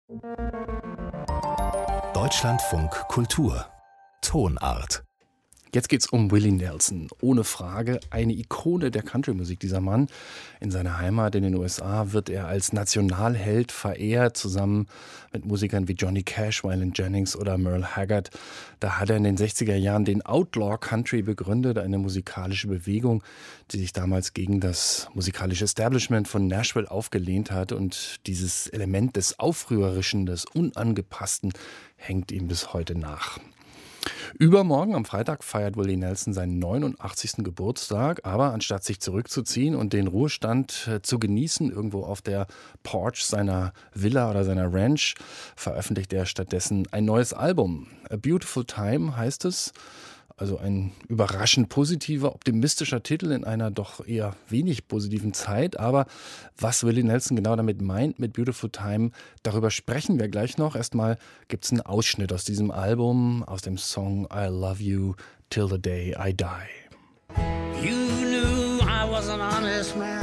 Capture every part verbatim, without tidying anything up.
Deutschlandfunk Kultur Tonart. Jetzt geht's um Willie Nelson. Ohne Frage eine Ikone der Country-Musik, dieser Mann. In seiner Heimat in den U S A wird er als Nationalheld verehrt, zusammen mit Musikern wie Johnny Cash, Waylon Jennings oder Merle Haggard. Da hat er in den sechziger Jahren den Outlaw Country begründet, eine musikalische Bewegung, die sich damals gegen das musikalische Establishment von Nashville aufgelehnt hat. Und dieses Element des Aufrührerischen, des Unangepassten hängt ihm bis heute nach. Übermorgen, am Freitag, feiert Willie Nelson seinen neunundachtzigsten Geburtstag. Aber anstatt sich zurückzuziehen und den Ruhestand äh, zu genießen, irgendwo auf der Porch seiner Villa oder seiner Ranch, veröffentlicht er stattdessen ein neues Album. A Beautiful Time heißt es. Also ein überraschend positiver, optimistischer Titel in einer doch eher wenig positiven Zeit. Aber was Willie Nelson genau damit meint mit Beautiful Time, darüber sprechen wir gleich noch. Erstmal gibt es einen Ausschnitt aus diesem Album, aus dem Song I Love You Till the Day I Die. You knew I was an honest man.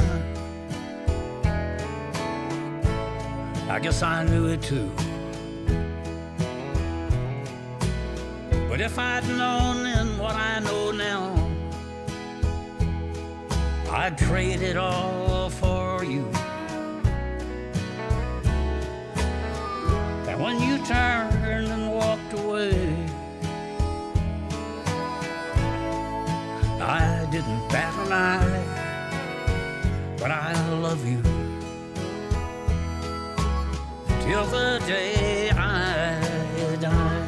I guess I knew it too. But if I'd known then what I know now, I'd trade it all for you. And when you turned and walked away, I didn't bat an eye, but I love you till the day I die.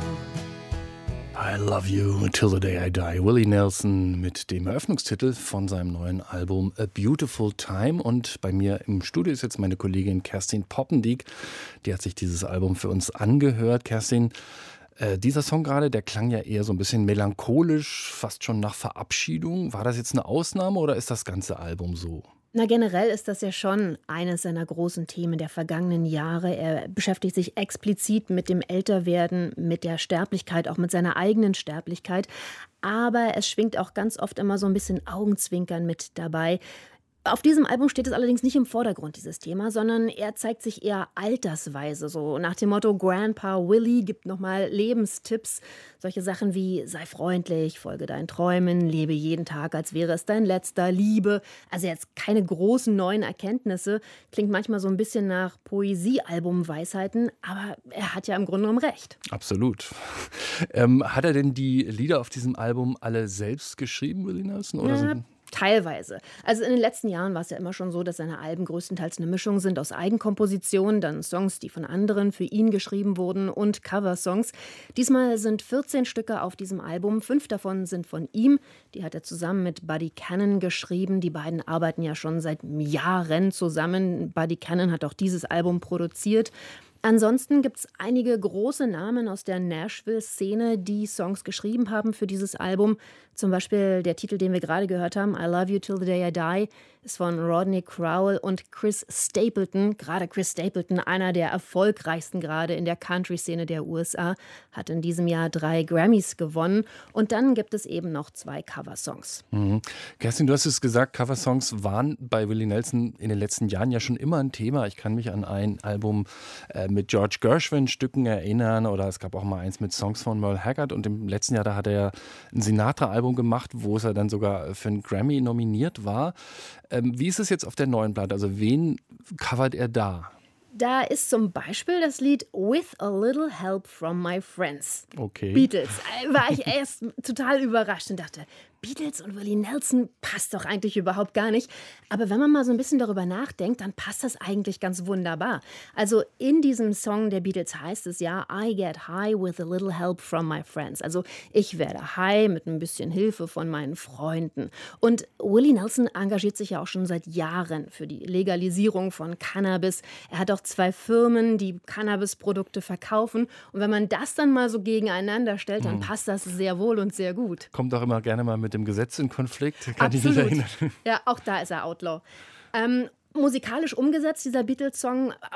I Love You Till the Day I Die. Willie Nelson mit dem Eröffnungstitel von seinem neuen Album A Beautiful Time. Und bei mir im Studio ist jetzt meine Kollegin Kerstin Poppendiek. Die hat sich dieses Album für uns angehört. Kerstin, äh, dieser Song gerade, der klang ja eher so ein bisschen melancholisch, fast schon nach Verabschiedung. War das jetzt eine Ausnahme oder ist das ganze Album so? Na, generell ist das ja schon eines seiner großen Themen der vergangenen Jahre. Er beschäftigt sich explizit mit dem Älterwerden, mit der Sterblichkeit, auch mit seiner eigenen Sterblichkeit. Aber es schwingt auch ganz oft immer so ein bisschen Augenzwinkern mit dabei. Auf diesem Album steht es allerdings nicht im Vordergrund, dieses Thema, sondern er zeigt sich eher altersweise, so nach dem Motto Grandpa Willie gibt nochmal Lebenstipps. Solche Sachen wie sei freundlich, folge deinen Träumen, lebe jeden Tag, als wäre es dein letzter, Liebe. Also jetzt keine großen neuen Erkenntnisse, klingt manchmal so ein bisschen nach Poesiealbum-Weisheiten, aber er hat ja im Grunde genommen recht. Absolut. Ähm, hat er denn die Lieder auf diesem Album alle selbst geschrieben, Willie Nelson? Oder Ja. sind Teilweise. Also in den letzten Jahren war es ja immer schon so, dass seine Alben größtenteils eine Mischung sind aus Eigenkompositionen, dann Songs, die von anderen für ihn geschrieben wurden und Coversongs. Diesmal sind vierzehn Stücke auf diesem Album, fünf davon sind von ihm. Die hat er zusammen mit Buddy Cannon geschrieben. Die beiden arbeiten ja schon seit Jahren zusammen. Buddy Cannon hat auch dieses Album produziert. Ansonsten gibt es einige große Namen aus der Nashville-Szene, die Songs geschrieben haben für dieses Album. Zum Beispiel der Titel, den wir gerade gehört haben, I Love You Till the Day I Die, ist von Rodney Crowell und Chris Stapleton. Gerade Chris Stapleton, einer der erfolgreichsten gerade in der Country-Szene der U S A, hat in diesem Jahr drei Grammys gewonnen. Und dann gibt es eben noch zwei Coversongs. Mhm. Kerstin, du hast es gesagt, Coversongs waren bei Willie Nelson in den letzten Jahren ja schon immer ein Thema. Ich kann mich an ein Album äh, mit George Gershwin-Stücken erinnern oder es gab auch mal eins mit Songs von Merle Haggard und im letzten Jahr, da hat er ja ein Sinatra-Album gemacht, wo es er dann sogar für einen Grammy nominiert war. Ähm, wie ist es jetzt auf der neuen Platte? Also wen covert er da? Da ist zum Beispiel das Lied With a Little Help from My Friends. Okay. Beatles. Äh, War ich erst total überrascht und dachte, Beatles und Willie Nelson passt doch eigentlich überhaupt gar nicht. Aber wenn man mal so ein bisschen darüber nachdenkt, dann passt das eigentlich ganz wunderbar. Also in diesem Song der Beatles heißt es ja, I get high with a little help from my friends. Also ich werde high mit ein bisschen Hilfe von meinen Freunden. Und Willie Nelson engagiert sich ja auch schon seit Jahren für die Legalisierung von Cannabis. Er hat auch zwei Firmen, die Cannabisprodukte verkaufen. Und wenn man das dann mal so gegeneinander stellt, dann passt das sehr wohl und sehr gut. Kommt auch immer gerne mal mit dem Gesetz in Konflikt. Kann ich Absolut. mich erinnern. Ja, auch da ist er Outlaw. Ähm, musikalisch umgesetzt, dieser Beatles-Song, aber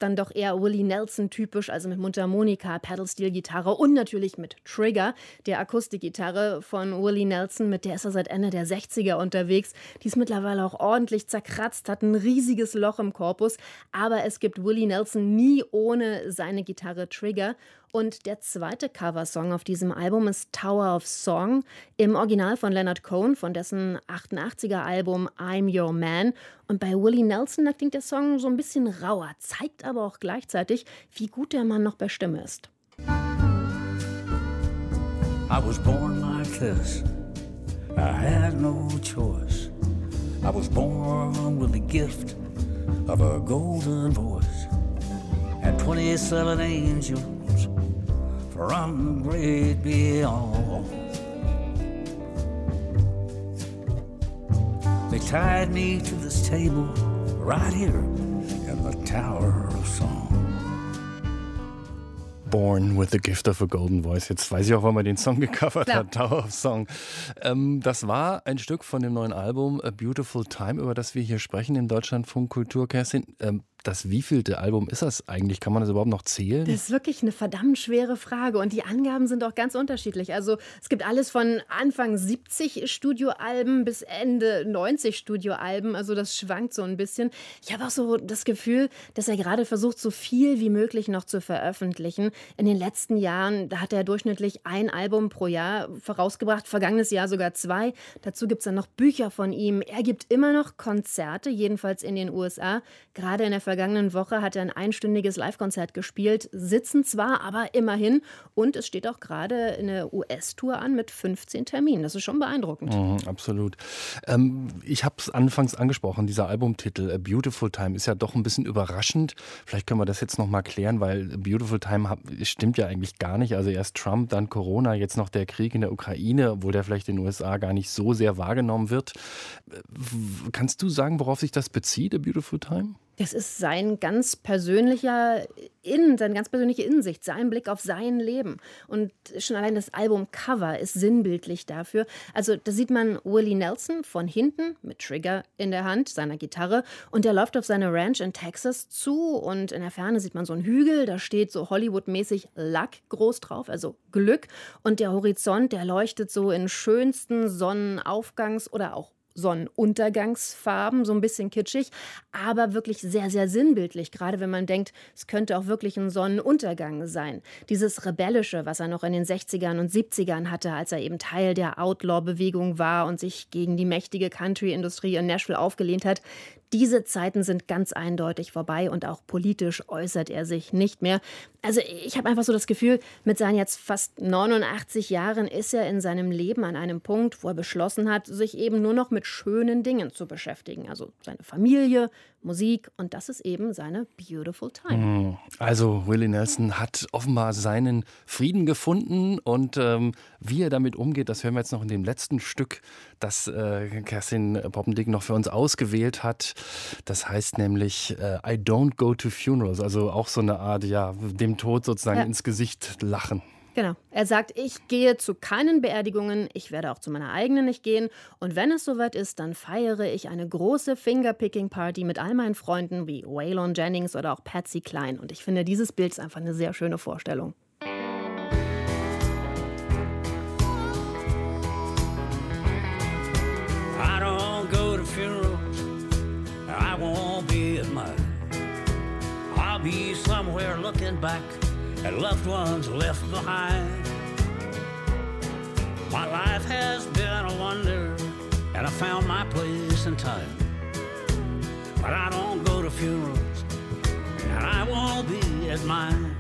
dann doch eher Willie Nelson-typisch, also mit Mundharmonika, Pedal-Steel-Gitarre und natürlich mit Trigger, der Akustikgitarre von Willie Nelson, mit der ist er seit Ende der sechziger unterwegs. Die ist mittlerweile auch ordentlich zerkratzt, hat ein riesiges Loch im Korpus, aber es gibt Willie Nelson nie ohne seine Gitarre Trigger. Und der zweite Coversong auf diesem Album ist Tower of Song, im Original von Leonard Cohen, von dessen achtundachtziger Album I'm Your Man. Und bei Willie Nelson, da klingt der Song so ein bisschen rauer, zeigt aber auch gleichzeitig, wie gut der Mann noch bei Stimme ist. I was born like this. I had no choice. I was born with the gift of a golden voice and twenty-seven angels from the great beyond. They tied me to this table right here in the Tower of Song. Born with the Gift of a Golden Voice. Jetzt weiß ich auch, warum er den Song gecovert Klar. hat, Tower of Song. Ähm, das war ein Stück von dem neuen Album A Beautiful Time, über das wir hier sprechen im Deutschlandfunk Kultur. Kerstin, ähm, das wievielte Album ist das eigentlich? Kann man das überhaupt noch zählen? Das ist wirklich eine verdammt schwere Frage und die Angaben sind auch ganz unterschiedlich. Also es gibt alles von Anfang siebzig Studioalben bis Ende neunzig Studioalben. Also das schwankt so ein bisschen. Ich habe auch so das Gefühl, dass er gerade versucht, so viel wie möglich noch zu veröffentlichen. In den letzten Jahren, da hat er durchschnittlich ein Album pro Jahr vorausgebracht, vergangenes Jahr sogar zwei. Dazu gibt es dann noch Bücher von ihm. Er gibt immer noch Konzerte, jedenfalls in den U S A. Gerade in der vergangenen Woche hat er ein einstündiges Live-Konzert gespielt, sitzen zwar, aber immerhin. Und es steht auch gerade eine U S-Tour an mit fünfzehn Terminen. Das ist schon beeindruckend. Mhm, absolut. Ähm, ich habe es anfangs angesprochen, dieser Albumtitel A Beautiful Time ist ja doch ein bisschen überraschend. Vielleicht können wir das jetzt noch mal klären, weil A Beautiful Time hab, stimmt ja eigentlich gar nicht. Also erst Trump, dann Corona, jetzt noch der Krieg in der Ukraine, obwohl der vielleicht in den U S A gar nicht so sehr wahrgenommen wird. Kannst du sagen, worauf sich das bezieht, A Beautiful Time? Das ist sein ganz persönlicher Innen, seine ganz persönliche Innensicht, sein Blick auf sein Leben. Und schon allein das Albumcover ist sinnbildlich dafür. Also da sieht man Willie Nelson von hinten mit Trigger in der Hand, seiner Gitarre. Und der läuft auf seine Ranch in Texas zu. Und in der Ferne sieht man so einen Hügel, da steht so Hollywood-mäßig Luck groß drauf, also Glück. Und der Horizont, der leuchtet so in schönsten Sonnenaufgangs- oder auch Sonnenuntergangsfarben, so ein bisschen kitschig, aber wirklich sehr, sehr sinnbildlich, gerade wenn man denkt, es könnte auch wirklich ein Sonnenuntergang sein. Dieses Rebellische, was er noch in den sechzigern und siebzigern hatte, als er eben Teil der Outlaw-Bewegung war und sich gegen die mächtige Country-Industrie in Nashville aufgelehnt hat, diese Zeiten sind ganz eindeutig vorbei und auch politisch äußert er sich nicht mehr. Also ich habe einfach so das Gefühl, mit seinen jetzt fast neunundachtzig Jahren ist er in seinem Leben an einem Punkt, wo er beschlossen hat, sich eben nur noch mit schönen Dingen zu beschäftigen. Also seine Familie, Musik und das ist eben seine Beautiful Time. Also Willie Nelson hat offenbar seinen Frieden gefunden und ähm, wie er damit umgeht, das hören wir jetzt noch in dem letzten Stück, das äh, Kerstin Poppendick noch für uns ausgewählt hat. Das heißt nämlich äh, I don't go to funerals, also auch so eine Art, ja, dem Tod sozusagen Ja. ins Gesicht lachen. Genau. Er sagt, ich gehe zu keinen Beerdigungen, ich werde auch zu meiner eigenen nicht gehen. Und wenn es soweit ist, dann feiere ich eine große Fingerpicking-Party mit all meinen Freunden wie Waylon Jennings oder auch Patsy Cline. Und ich finde, dieses Bild ist einfach eine sehr schöne Vorstellung. I don't go to funerals, I won't be at mine. I'll be somewhere looking back at loved ones left behind. My life has been a wonder, and I found my place in time. But I don't go to funerals, and I won't be at mine.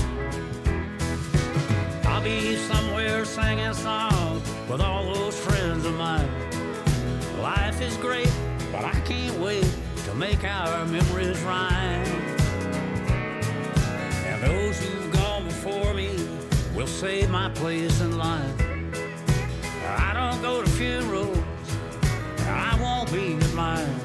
I'll be somewhere singing songs with all those friends of mine. Life is great, but I can't wait to make our memories rhyme. And those who've gone before me will save my place in line. I don't go to funerals, I won't be at mine.